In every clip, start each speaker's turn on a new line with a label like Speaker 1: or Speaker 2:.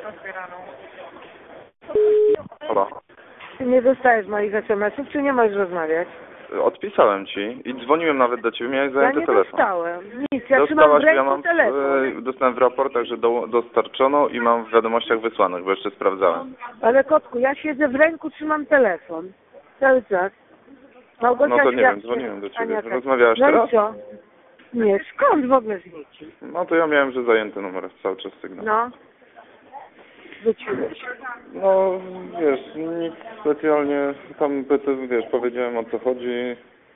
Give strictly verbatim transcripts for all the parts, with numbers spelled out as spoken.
Speaker 1: Halo.
Speaker 2: Ty nie dostajesz moich es em esów, czy nie możesz rozmawiać?
Speaker 1: Odpisałem ci i dzwoniłem nawet do ciebie, miałeś
Speaker 2: Ja
Speaker 1: zajęty
Speaker 2: nie
Speaker 1: telefon.
Speaker 2: dostałem. Nic, ja trzymam w
Speaker 1: ja
Speaker 2: ręku
Speaker 1: mam,
Speaker 2: telefon.
Speaker 1: e, dostałem w raportach, że do, dostarczono i mam w wiadomościach wysłanych, bo jeszcze sprawdzałem.
Speaker 2: Ale kotku, ja siedzę w ręku, trzymam telefon. Cały czas. Małgosia
Speaker 1: No to nie
Speaker 2: Świat-
Speaker 1: wiem, dzwoniłem do ciebie.
Speaker 2: Aniaka.
Speaker 1: Rozmawiałaś
Speaker 2: No
Speaker 1: teraz?
Speaker 2: i co? Nie, skąd w ogóle z nikim?
Speaker 1: No to ja miałem, że zajęty numer, cały czas sygnał.
Speaker 2: No. Wróciłeś.
Speaker 1: No wiesz, nic specjalnie, tam pyty, wiesz, powiedziałem o co chodzi e,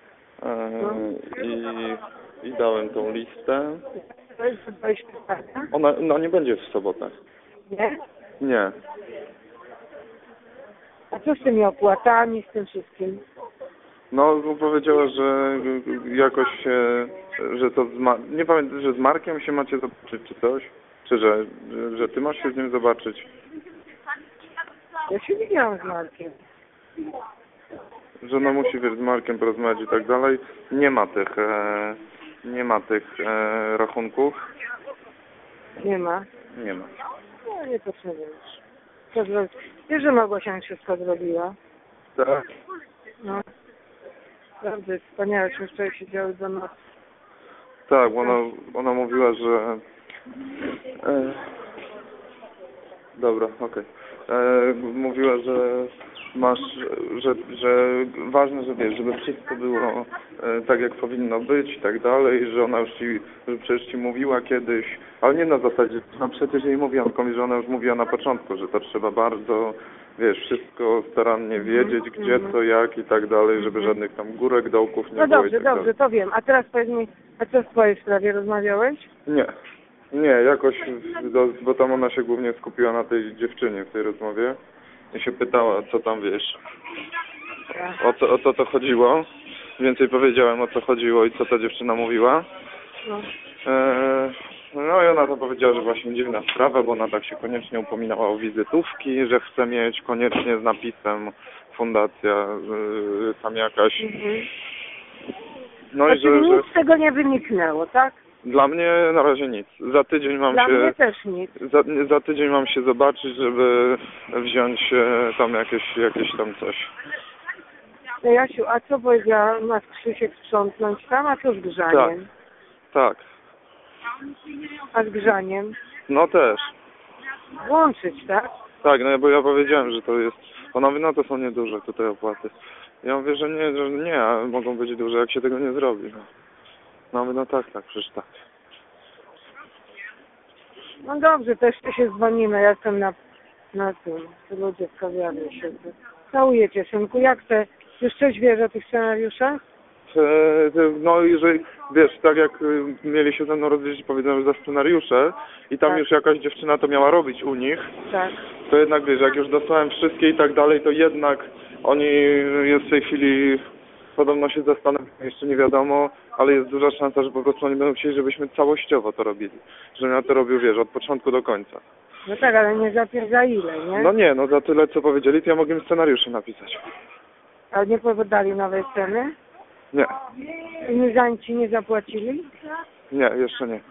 Speaker 1: i, i dałem tą listę.
Speaker 2: To jest dwadzieścia pytania?
Speaker 1: Ona no, nie będzie w sobotę.
Speaker 2: Nie?
Speaker 1: Nie.
Speaker 2: A co z tymi opłatami, z tym wszystkim?
Speaker 1: No, bo powiedziała, że jakoś się, że to z Ma- nie pamiętam, że z Markiem się macie zobaczyć, czy coś? Czy że, że, że ty masz się z nim zobaczyć?
Speaker 2: Ja się widziałam z Markiem.
Speaker 1: Że no musi, wiesz, z Markiem porozmawiać i tak dalej. Nie ma tych, e, nie ma tych e, rachunków.
Speaker 2: Nie ma.
Speaker 1: Nie ma.
Speaker 2: No nie potrzebuję już. Co zrobić? Wiesz, że Małgosia wszystko zrobiła?
Speaker 1: Tak.
Speaker 2: No. Naprawdę wspaniałe, że wczoraj siedziały do nocy.
Speaker 1: Tak, bo ona, ona mówiła, że... E, dobra, okej. E, mówiła, że masz, że, że ważne, że wiesz, żeby wszystko było e, tak, jak powinno być i tak dalej, że ona już ci, że przecież ci mówiła kiedyś, ale nie na zasadzie, no przecież jej mówiłam, tylko że ona już mówiła na początku, że to trzeba bardzo, wiesz, wszystko starannie wiedzieć,
Speaker 2: mm-hmm.
Speaker 1: gdzie, co, jak i tak dalej, żeby żadnych tam górek, dołków nie
Speaker 2: no
Speaker 1: było
Speaker 2: dobrze,
Speaker 1: i tak
Speaker 2: dobrze,
Speaker 1: dalej.
Speaker 2: to wiem. A teraz powiedz mi, a co w twojej sprawie rozmawiałeś?
Speaker 1: Nie. Nie, jakoś, do, bo tam ona się głównie skupiła na tej dziewczynie w tej rozmowie i się pytała, co tam wiesz, o co, o co to chodziło. Więcej powiedziałem, o co chodziło i co ta dziewczyna mówiła.
Speaker 2: No.
Speaker 1: Eee, no i ona to powiedziała, że właśnie dziwna sprawa, bo ona tak się koniecznie upominała o wizytówki, że chce mieć koniecznie z napisem fundacja yy, tam jakaś.
Speaker 2: Mhm.
Speaker 1: No
Speaker 2: A
Speaker 1: i
Speaker 2: czyli
Speaker 1: że, że
Speaker 2: nic z tego nie wyniknęło, tak?
Speaker 1: dla mnie na razie nic. Za tydzień mam
Speaker 2: Dla
Speaker 1: się...
Speaker 2: mnie też nic.
Speaker 1: Za, za tydzień mam się zobaczyć, żeby wziąć e, tam jakieś, jakieś tam coś.
Speaker 2: No Jasiu, a co powiedziała, masz Krzysiek sprzątnąć tam, a co z grzaniem?
Speaker 1: Tak.
Speaker 2: A z grzaniem?
Speaker 1: No też.
Speaker 2: Włączyć, tak?
Speaker 1: Tak, no bo ja powiedziałem, że to jest... Ona mówi, no to są nieduże tutaj opłaty. Ja mówię, że nie, że nie, a mogą być duże, jak się tego nie zrobi. No, no, mówię, no tak, tak, przecież tak.
Speaker 2: No dobrze, też się dzwonimy, ja jestem na, na tym, tu ludzie w kawiarni siedzą. Całuję cię, synku, jak te, już coś wiesz o tych scenariuszach?
Speaker 1: No i że, wiesz, tak jak mieli się ze mną rozliczyć, powiedziałem, że za scenariusze i tam
Speaker 2: tak.
Speaker 1: już jakaś dziewczyna to miała robić u nich,
Speaker 2: tak.
Speaker 1: to jednak, wiesz, jak już dostałem wszystkie i tak dalej, to jednak oni jest w tej chwili, podobno się zastanawiają, jeszcze nie wiadomo, ale jest duża szansa, że po prostu oni będą chcieli, żebyśmy całościowo to robili. Żebym ja to robił, wiesz, od początku do końca.
Speaker 2: No tak, ale nie za, za ile, nie?
Speaker 1: No nie, no za tyle, co powiedzieli, to ja mogłem scenariusze napisać.
Speaker 2: Ale nie podali nowej ceny?
Speaker 1: Nie.
Speaker 2: Imigranci nie zapłacili?
Speaker 1: Nie, jeszcze nie.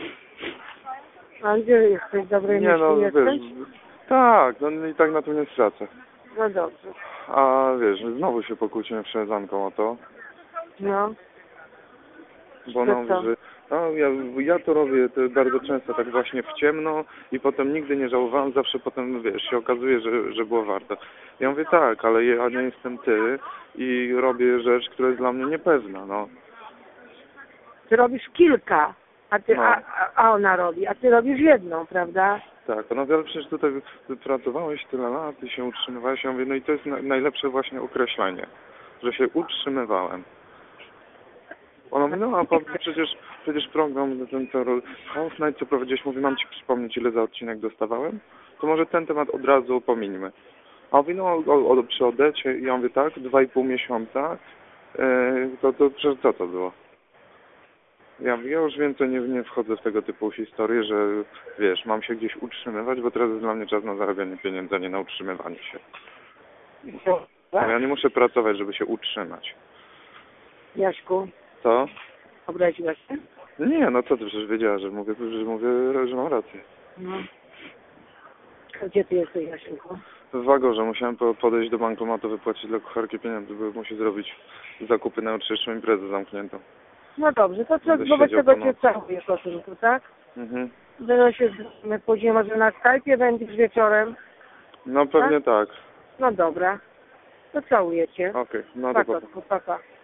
Speaker 2: A gdzie jesteś? Dobrej
Speaker 1: Nie,
Speaker 2: myśli
Speaker 1: no
Speaker 2: jesteś?
Speaker 1: wiesz, tak, no i tak na tym nie stracę.
Speaker 2: No dobrze.
Speaker 1: A wiesz, znowu się pokłócimy przed Zanką o to,
Speaker 2: No.
Speaker 1: bo ona
Speaker 2: To
Speaker 1: mówi,
Speaker 2: co?
Speaker 1: że no, ja, ja to robię to bardzo często tak właśnie w ciemno i potem nigdy nie żałowałem, zawsze potem, wiesz, się okazuje, że, że było warto. Ja mówię, tak, ale ja nie jestem ty i robię rzecz, która jest dla mnie niepewna, no.
Speaker 2: Ty robisz kilka, a, ty,
Speaker 1: No.
Speaker 2: a, a ona robi, a ty robisz jedną, prawda?
Speaker 1: Tak, no ale przecież tutaj pracowałeś tyle lat i się utrzymywałeś, ja mówię, no i to jest na, najlepsze właśnie określenie, że się utrzymywałem. Ona mówi, no a po, przecież, przecież program, ten co, House Night, co prowadziłeś, mówi, mam ci przypomnieć, ile za odcinek dostawałem? To może ten temat od razu pomińmy. A on mówi, no o, o, przy Odecie, i ja mówię, tak, dwa i pół miesiąca, yy, to, to przecież co to było? Ja, ja już więcej nie, nie wchodzę w tego typu historie, że wiesz, mam się gdzieś utrzymywać, bo teraz jest dla mnie czas na zarabianie pieniędzy, a nie na utrzymywanie się. No, ja nie muszę pracować, żeby się utrzymać.
Speaker 2: Jaśku,
Speaker 1: Co?
Speaker 2: obraziłaś się?
Speaker 1: Nie, no co ty przecież wiedziała, że mówię, że mówię, że mam rację.
Speaker 2: No. Gdzie ty jesteś, Jasinku?
Speaker 1: W Wagorze musiałem po- podejść do bankomatu, wypłacić dla kucharki pieniądze, bo musi zrobić zakupy na jutrzejszą imprezę zamkniętą.
Speaker 2: No dobrze, to co,
Speaker 1: Będę
Speaker 2: wobec
Speaker 1: siedział
Speaker 2: tego
Speaker 1: po
Speaker 2: cię
Speaker 1: nocy.
Speaker 2: całuję, kotynku, tak?
Speaker 1: Mhm.
Speaker 2: Zaraz się zróbmy później, może na Skype'ie będziesz wieczorem.
Speaker 1: No pewnie tak.
Speaker 2: No dobra. To całuję cię.
Speaker 1: Okej, no
Speaker 2: Pa,
Speaker 1: to pa.
Speaker 2: kotku, pa, pa.